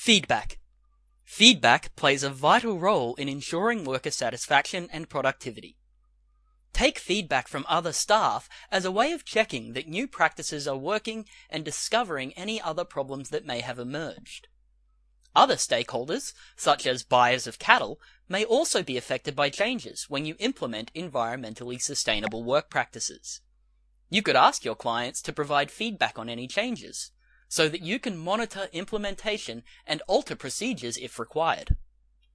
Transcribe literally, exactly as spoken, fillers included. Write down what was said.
Feedback. Feedback plays a vital role in ensuring worker satisfaction and productivity. Take feedback from other staff as a way of checking that new practices are working and discovering any other problems that may have emerged. Other stakeholders, such as buyers of cattle, may also be affected by changes when you implement environmentally sustainable work practices. You could ask your clients to provide feedback on any changes, so that you can monitor implementation and alter procedures if required.